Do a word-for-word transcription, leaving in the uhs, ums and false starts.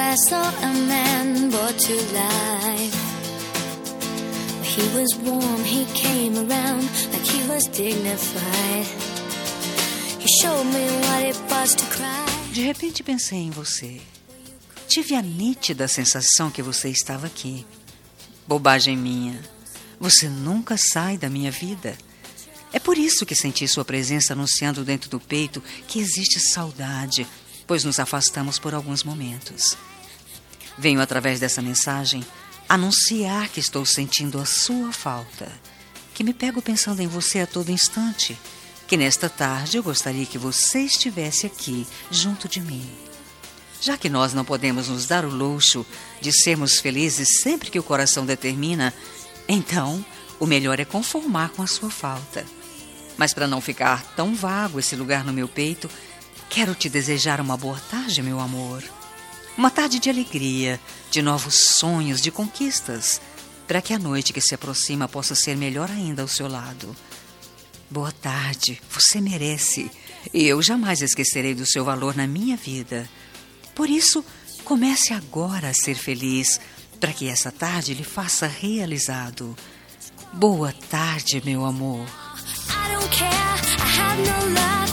I saw a man brought to life. He was warm, he came around like he was dignified. He showed me what it was to cry. De repente pensei em você. Tive a nítida sensação que você estava aqui. Bobagem minha. Você nunca sai da minha vida. É por isso que senti sua presença anunciando dentro do peito que existe saudade, pois nos afastamos por alguns momentos. Venho através dessa mensagem anunciar que estou sentindo a sua falta, que me pego pensando em você a todo instante, que nesta tarde eu gostaria que você estivesse aqui, junto de mim. Já que nós não podemos nos dar o luxo de sermos felizes sempre que o coração determina, então o melhor é conformar com a sua falta. Mas para não ficar tão vago esse lugar no meu peito, quero te desejar uma boa tarde, meu amor. Uma tarde de alegria, de novos sonhos, de conquistas, para que a noite que se aproxima possa ser melhor ainda ao seu lado. Boa tarde, você merece, e eu jamais esquecerei do seu valor na minha vida. Por isso, comece agora a ser feliz, para que essa tarde lhe faça realizado. Boa tarde, meu amor. I don't care, I have no love.